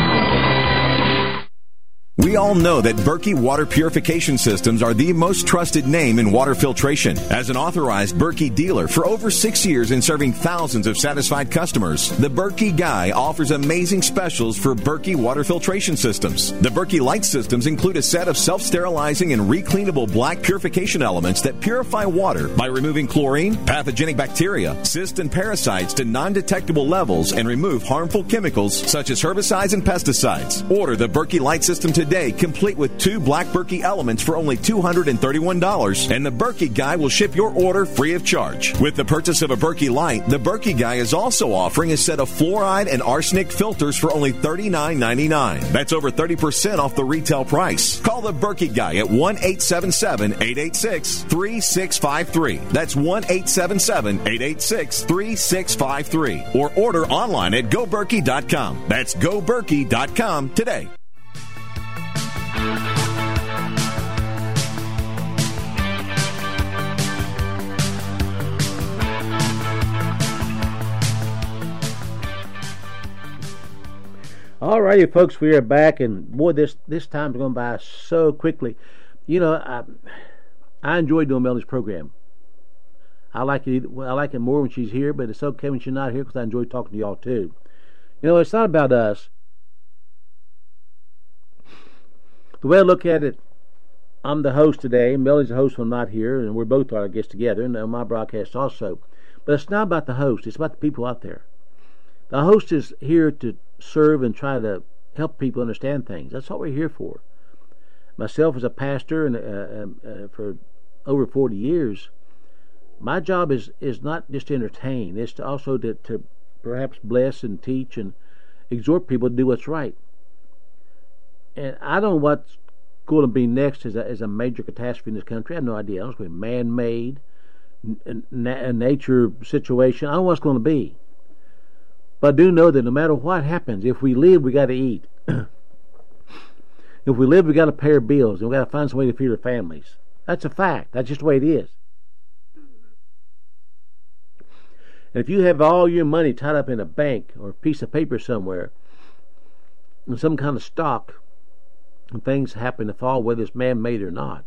We all know that Berkey Water Purification Systems are the most trusted name in water filtration. As an authorized Berkey dealer for over six years and serving thousands of satisfied customers, the Berkey Guy offers amazing specials for Berkey Water Filtration Systems. The Berkey Light Systems include a set of self-sterilizing and recleanable black purification elements that purify water by removing chlorine, pathogenic bacteria, cysts, and parasites to non-detectable levels and remove harmful chemicals such as herbicides and pesticides. Order the Berkey Light System today today, complete with two black Berkey elements for only two hundred thirty-one dollars, and the Berkey Guy will ship your order free of charge. With the purchase of a Berkey Light, the Berkey Guy is also offering a set of fluoride and arsenic filters for only thirty-nine ninety-nine. That's over thirty percent off the retail price. Call the Berkey Guy at one eight seven seven, eight eight six, three six five three. That's one eight seven seven, eight eight six, three six five three. Or order online at go berkey dot com. That's go berkey dot com today. All righty, folks, we are back, and boy, this this time's going by so quickly. You know, I I enjoy doing Melody's program. I like it. I like it more when she's here, but it's okay when she's not here because I enjoy talking to y'all too. You know, it's not about us. The way I look at it, I'm the host today. Melody's the host when I'm not here, and we're both our guests together, and on my broadcast also. But it's not about the host. It's about the people out there. The host is here to serve and try to help people understand things. That's what we're here for. Myself as a pastor and uh, uh, for over forty years, my job is, is not just to entertain. It's to also to, to perhaps bless and teach and exhort people to do what's right. And I don't know what's going to be next as a, as a major catastrophe in this country. I have no idea. I don't know if it's going to be man-made, na- nature situation. I don't know what it's going to be. But I do know that no matter what happens, if we live, we got to eat. If we live, we got to pay our bills, and we got to find some way to feed our families. That's a fact. That's just the way it is. And if you have all your money tied up in a bank or a piece of paper somewhere, in some kind of stock, and things happen to fall, whether it's man-made or not,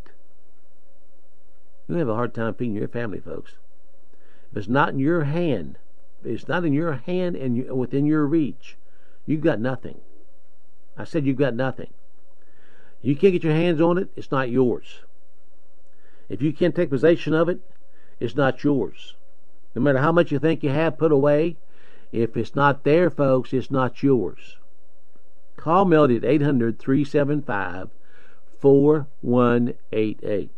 you have a hard time feeding your family, folks. If it's not in your hand, if it's not in your hand and you, within your reach, you've got nothing. I said you've got nothing. You can't get your hands on it, it's not yours. If you can't take possession of it, it's not yours. No matter how much you think you have put away, if it's not there, folks, it's not yours. Call Melody at eight hundred, three seven five, four one eight eight.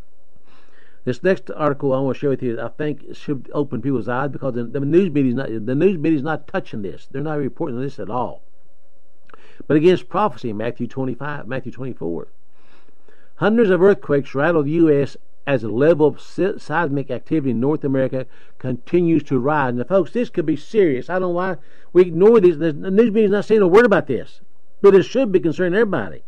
This next article I want to share with you, I think should open people's eyes because the, the news media is not the news media is not touching this. They're not reporting this at all. But against prophecy, Matthew twenty-five, Matthew twenty-four, hundreds of earthquakes rattle the U S as the level of seismic activity in North America continues to rise. Now, folks, this could be serious. I don't know why we ignore these. The news media is not saying a word about this, but it should be concerning everybody.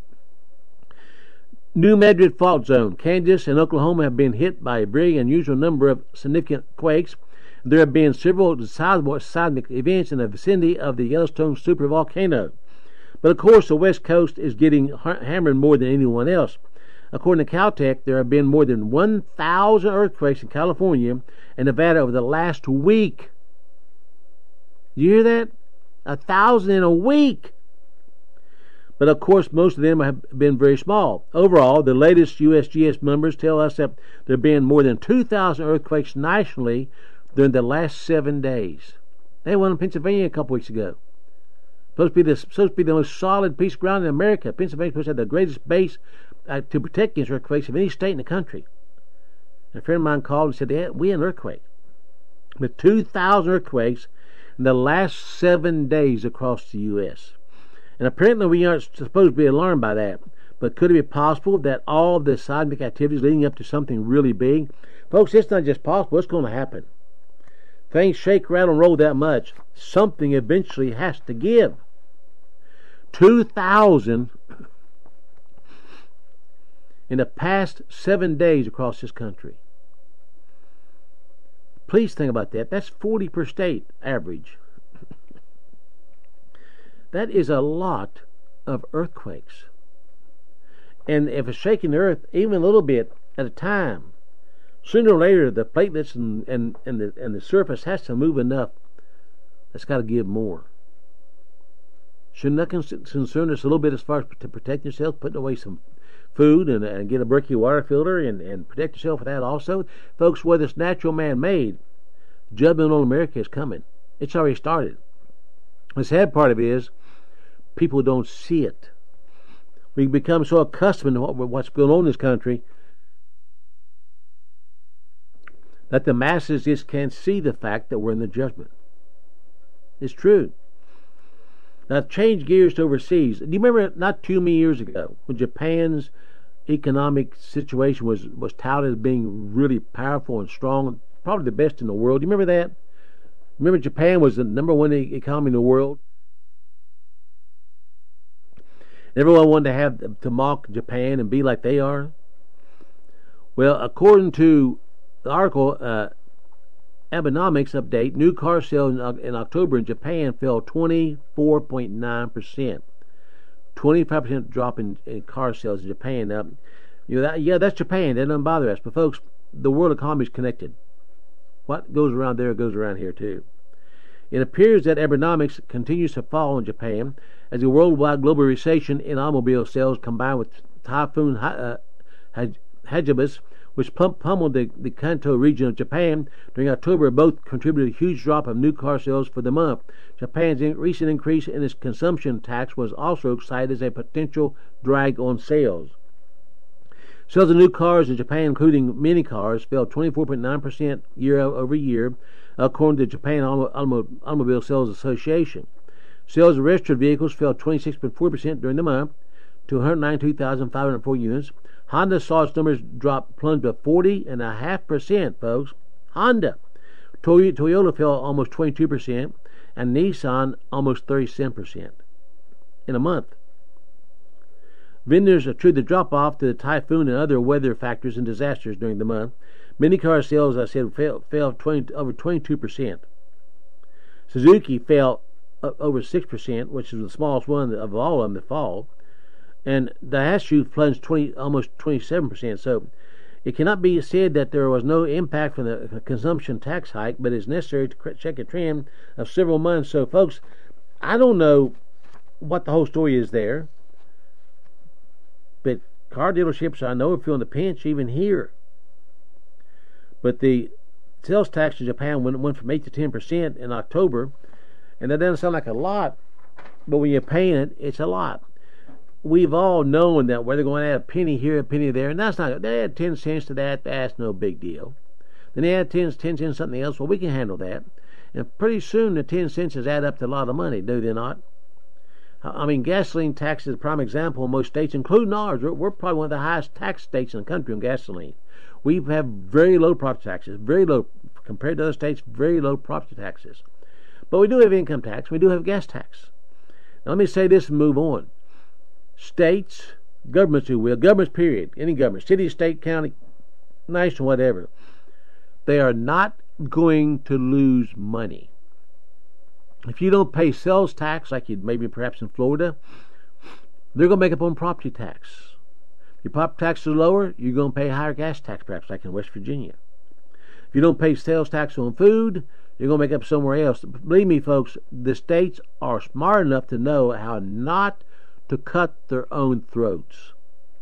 New Madrid Fault Zone, Kansas and Oklahoma have been hit by a very unusual number of significant quakes. There have been several sizable seismic events in the vicinity of the Yellowstone supervolcano. But of course, the West Coast is getting hammered more than anyone else. According to Caltech, there have been more than one thousand earthquakes in California and Nevada over the last week. You hear that? A thousand in a week. But of course, most of them have been very small. Overall, the latest U S G S numbers tell us that there have been more than two thousand earthquakes nationally during the last seven days. They had one in Pennsylvania a couple weeks ago. Supposed to be the supposed to be the most solid piece of ground in America. Pennsylvania supposed to have the greatest base uh, to protect against earthquakes of any state in the country. And a friend of mine called and said, yeah, we had an earthquake. With two thousand earthquakes in the last seven days across the U S And apparently we aren't supposed to be alarmed by that. But could it be possible that all of the seismic activities leading up to something really big? Folks, it's not just possible, it's going to happen. Things shake, rattle, and roll that much. Something eventually has to give. two thousand in the past seven days across this country. Please think about that. That's forty per state average. That is a lot of earthquakes. And if it's shaking the earth even a little bit at a time, sooner or later the platelets and, and, and, the, and the surface has to move enough. That's got to give more. Shouldn't that concern us a little bit as far as to protect yourself, putting away some food and, and get a Berkey water filter and, and protect yourself with that also? Folks, whether it's natural man-made, judgment on America is coming. It's already started. The sad part of it is people don't see it. We become so accustomed to what, what's going on in this country that the masses just can't see the fact that we're in the judgment. It's true. Now, change gears to overseas. Do you remember not too many years ago when Japan's economic situation was, was touted as being really powerful and strong, probably the best in the world? Do you remember that? Remember Japan was the number one economy in the world? Everyone wanted to have to mock Japan and be like they are. Well, according to the article, uh, Abenomics update, new car sales in, in October in Japan fell twenty-four point nine percent. twenty-five percent drop in, in car sales in Japan. Now, you know, that, yeah, that's Japan. That doesn't bother us. But, folks, the world economy is connected. What goes around there goes around here, too. It appears that Abenomics continues to fall in Japan as the worldwide global recession in automobile sales combined with Typhoon uh, Hagibis, which pummeled the, the Kanto region of Japan during October, both contributed a huge drop of new car sales for the month. Japan's in, recent increase in its consumption tax was also cited as a potential drag on sales. Sales of new cars in Japan, including mini cars, fell twenty-four point nine percent year over year, according to the Japan Automobile Sales Association. Sales of registered vehicles fell twenty-six point four percent during the month to one hundred ninety-two thousand five hundred four units. Honda saw its numbers drop, plunge by forty point five percent, folks. Honda. Toyota fell almost twenty-two percent, and Nissan almost thirty-seven percent in a month. Vendors attribute the drop-off to the typhoon and other weather factors and disasters during the month. Many car sales, as I said, fell, fell twenty, over twenty-two percent. Suzuki fell over six percent, which is the smallest one of all of them that fall. And Daihatsu plunged twenty, almost twenty-seven percent. So it cannot be said that there was no impact from the consumption tax hike, but it's necessary to check a trend of several months. So, folks, I don't know what the whole story is there, but car dealerships, I know, are feeling the pinch even here. But the sales tax in Japan went, went from eight to ten percent in October, and that doesn't sound like a lot, but when you're paying it, it's a lot. We've all known that where they're going to add a penny here, a penny there, and that's not, they add ten cents to that, that's no big deal. Then they add ten, ten cents to something else, well, we can handle that. And pretty soon the ten cents has add up to a lot of money, do they not? I mean, gasoline tax is a prime example in most states, including ours. We're, we're probably one of the highest tax states in the country on gasoline. We have very low property taxes, very low, compared to other states, very low property taxes. But we do have income tax, we do have gas tax. Now, let me say this and move on. States, governments who will, governments period, any government, city, state, county, nation, whatever, they are not going to lose money. If you don't pay sales tax, like you maybe perhaps in Florida, they're going to make up on property tax. If your property tax is lower, you're going to pay higher gas tax, perhaps like in West Virginia. If you don't pay sales tax on food, you're going to make up somewhere else. Believe me, folks, the states are smart enough to know how not to cut their own throats.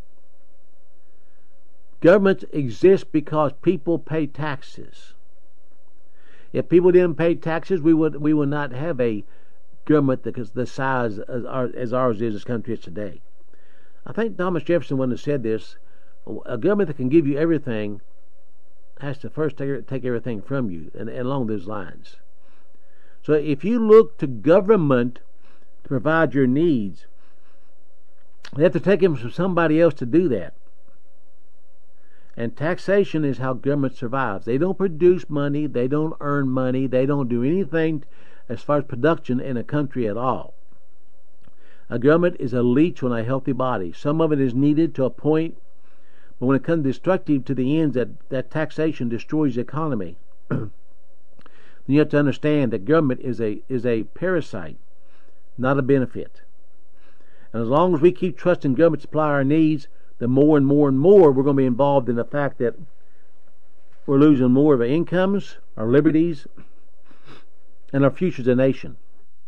Governments exist because people pay taxes. If people didn't pay taxes, we would we would not have a government that is the size as, our, as ours is, this country is today. I think Thomas Jefferson, one that said this, a government that can give you everything has to first take, take everything from you, and, and along those lines. So if you look to government to provide your needs, they have to take them from somebody else to do that. And taxation is how government survives. They don't produce money, they don't earn money, they don't do anything as far as production in a country at all. A government is a leech on a healthy body. Some of it is needed to a point, but when it comes destructive to the ends that, that taxation destroys the economy, then you have to understand that government is a is a parasite, not a benefit. And as long as we keep trusting government to supply our needs, the more and more and more we're going to be involved in the fact that we're losing more of our incomes, our liberties, and our future as a nation.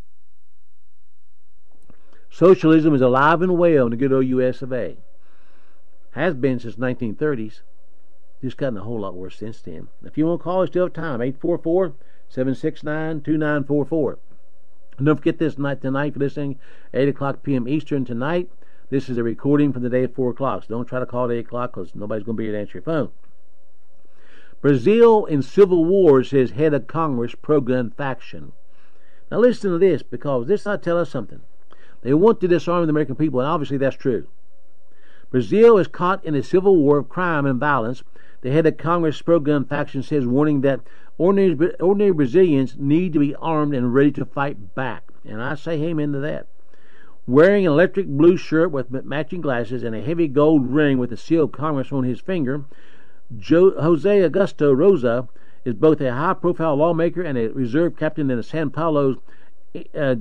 Socialism is alive and well in the good old U S of A. Has been since nineteen thirties. Just gotten a whole lot worse since then. If you want to call, it's still time. eight four four, seven six nine, two nine four four. And don't forget this night tonight for listening, eight o'clock p.m. Eastern tonight. This is a recording from the day at four o'clock, so don't try to call at eight o'clock because nobody's going to be here to answer your phone. Brazil in civil war, says head of Congress pro-gun faction. Now listen to this, because this ought to tell us something. They want to disarm the American people, and obviously that's true. Brazil is caught in a civil war of crime and violence. The head of Congress pro-gun faction says, warning that ordinary, ordinary Brazilians need to be armed and ready to fight back. And I say amen to that. Wearing an electric blue shirt with matching glasses and a heavy gold ring with the seal of Congress on his finger, Joe, Jose Augusto Rosa is both a high-profile lawmaker and a reserve captain in the San Paulo's uh,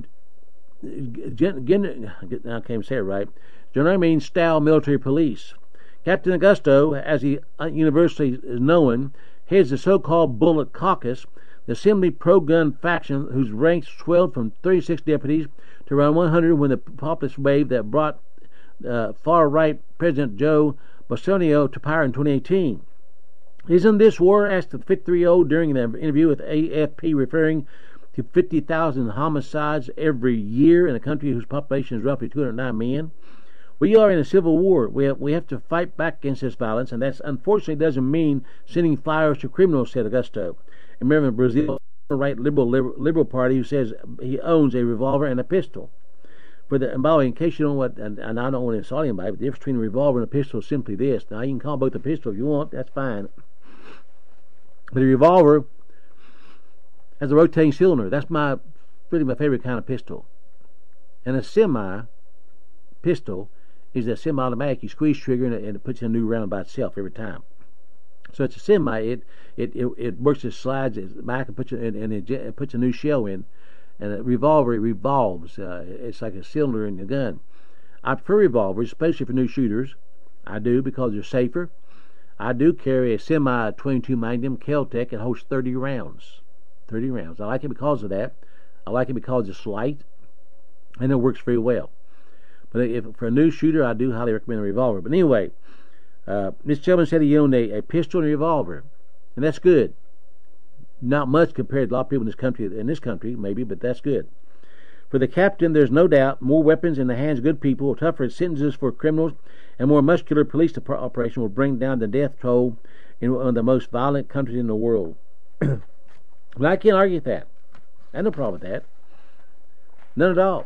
gen, gen, I can't even say it right, Janarmine style military police. Captain Augusto, as he universally is known, heads the so-called Bullet Caucus, the Assembly pro-gun faction whose ranks swelled from thirty-six deputies to around one hundred when the populist wave that brought uh, far-right President Joe Bolsonaro to power in twenty eighteen. Isn't this war, asked the fifty-three-year-old during an interview with A F P, referring to fifty thousand homicides every year in a country whose population is roughly two hundred nine million? We are in a civil war. We have, we have to fight back against this violence, and that unfortunately doesn't mean sending flowers to criminals, said Augusto. And remember, Brazil, the right liberal, liberal liberal party, who says he owns a revolver and a pistol. For the, and by the way, in case you don't know what, and, and I don't want to insult anybody, but the difference between a revolver and a pistol is simply this. Now, you can call both a pistol if you want, that's fine. But a revolver has a rotating cylinder. That's my really my favorite kind of pistol. And a semi pistol is a semi-automatic. You squeeze trigger and it, and it puts in a new round by itself every time. So it's a semi. It it it, it works. It slides it back and puts it and, and it, it puts a new shell in. And a revolver, it revolves. Uh, it's like a cylinder in the gun. I prefer revolvers, especially for new shooters. I do, because they're safer. I do carry a semi twenty-two Magnum Kel-Tec. It holds thirty rounds. thirty rounds. I like it because of that. I like it because it's light, and it works very well. But if for a new shooter, I do highly recommend a revolver. But anyway, uh, this gentleman said he owned a, a pistol and a revolver, and that's good. Not much compared to a lot of people in this country, in this country maybe, but that's good. For the captain, there's no doubt more weapons in the hands of good people, tougher sentences for criminals, and more muscular police operation will bring down the death toll in one of the most violent countries in the world. But I can't argue with that. I have no problem with that. None at all.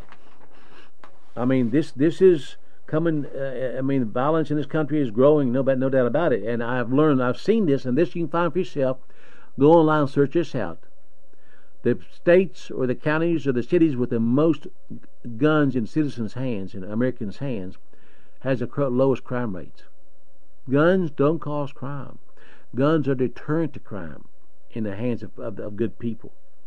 I mean, this this is coming. Uh, I mean, violence in this country is growing. No, no doubt about it. And I've learned, I've seen this, and this you can find for yourself. Go online and search this out. The states or the counties or the cities with the most guns in citizens' hands, in Americans' hands, has the lowest crime rates. Guns don't cause crime. Guns are deterrent to crime in the hands of, of, of good people.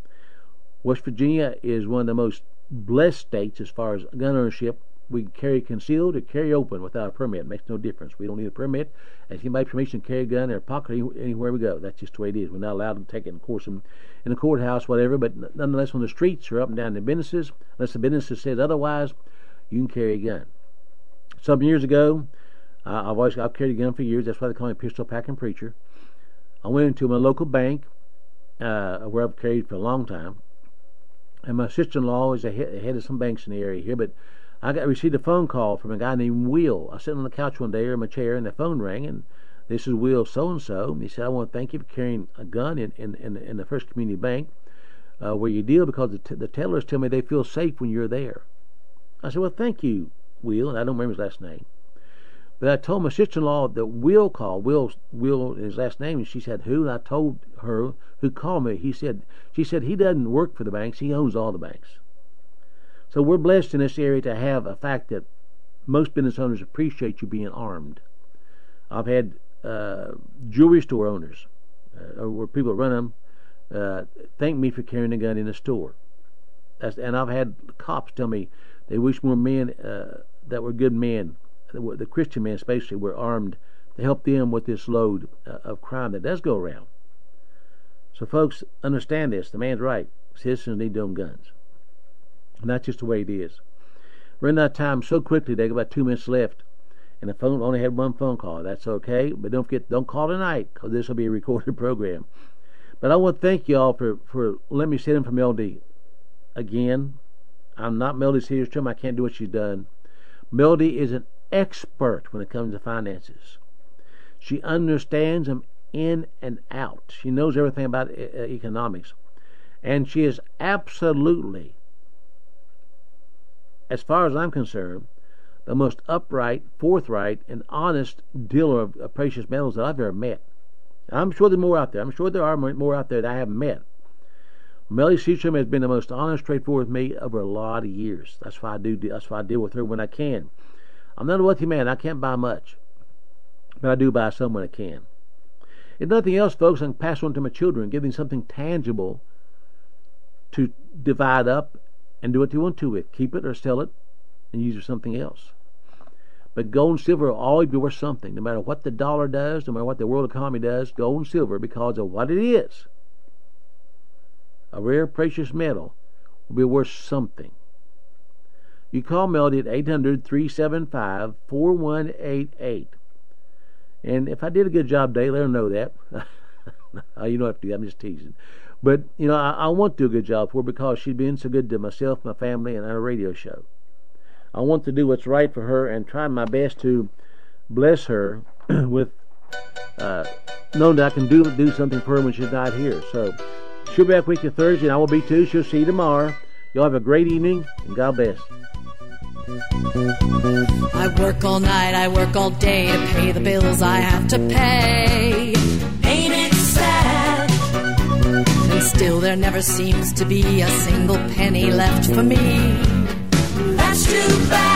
West Virginia is one of the most blessed states as far as gun ownership. We can carry concealed or carry open without a permit. It makes no difference. We don't need a permit. If you make permission to carry a gun in our pocket anywhere we go, that's just the way it is. We're not allowed to take it, of course, in, in the courthouse, whatever, but nonetheless on the streets or up and down the businesses, unless the business says otherwise, you can carry a gun. Some years ago, uh, I've always I've carried a gun for years. That's why they call me pistol packing preacher. I went into my local bank, uh, where I've carried for a long time, and my sister-in-law is a head of some banks in the area here, but I got received a phone call from a guy named Will. I was sitting on the couch one day or in my chair, and the phone rang, and this is Will so-and-so. He said, I want to thank you for carrying a gun in, in, in, in the First Community Bank uh, where you deal, because the, t- the tellers tell me they feel safe when you're there. I said, well, thank you, Will, and I don't remember his last name. But I told my sister-in-law that Will called. Will, Will is his last name, and she said, who? And I told her who called me. He said, she said he doesn't work for the banks. He owns all the banks. So we're blessed in this area to have a fact that most business owners appreciate you being armed. I've had uh, jewelry store owners, uh, where people run them, uh, thank me for carrying a gun in the store. That's, and I've had cops tell me they wish more men uh, that were good men, the Christian men especially, were armed to help them with this load uh, of crime that does go around. So folks, understand this. The man's right. Citizens need to own guns. And that's just the way it is. We're in that time so quickly. They got about two minutes left, and the phone only had one phone call. That's okay, but don't forget, don't call tonight, because this will be a recorded program. But I want to thank you all for for letting me sit in for Melody again. I'm not Melody Cedarstrom. I can't do what she's done, Melody is an expert when it comes to finances. She understands them in and out. She knows everything about e- economics. And she is absolutely, as far as I'm concerned, the most upright, forthright, and honest dealer of, of precious metals that I've ever met. I'm sure there's more out there. I'm sure there are more out there that I haven't met. Melody Seastrom has been the most honest, straightforward with me over a lot of years. That's why I do. That's why I deal with her when I can. I'm not a wealthy man. I can't buy much, but I do buy some when I can. If nothing else, folks, I can pass on to my children, give them something tangible to divide up and do what they want to with. Keep it or sell it and use it for something else. But gold and silver will always be worth something, no matter what the dollar does, no matter what the world economy does. Gold and silver, because of what it is, a rare precious metal, will be worth something. You call Melody at eight hundred, three seven five, four one eight eight. And if I did a good job today, let her know that. You don't have to do that. I'm just teasing. But, you know, I, I want to do a good job for her because she's been so good to myself, my family, and our radio show. I want to do what's right for her and try my best to bless her with uh, knowing that I can do do something for her when she's not here. So she'll be back with you Thursday, and I will be too. She'll see you tomorrow. Y'all have a great evening, and God bless. I work all night, I work all day to pay the bills I have to pay. Ain't it sad? And still there never seems to be a single penny left for me. That's too bad.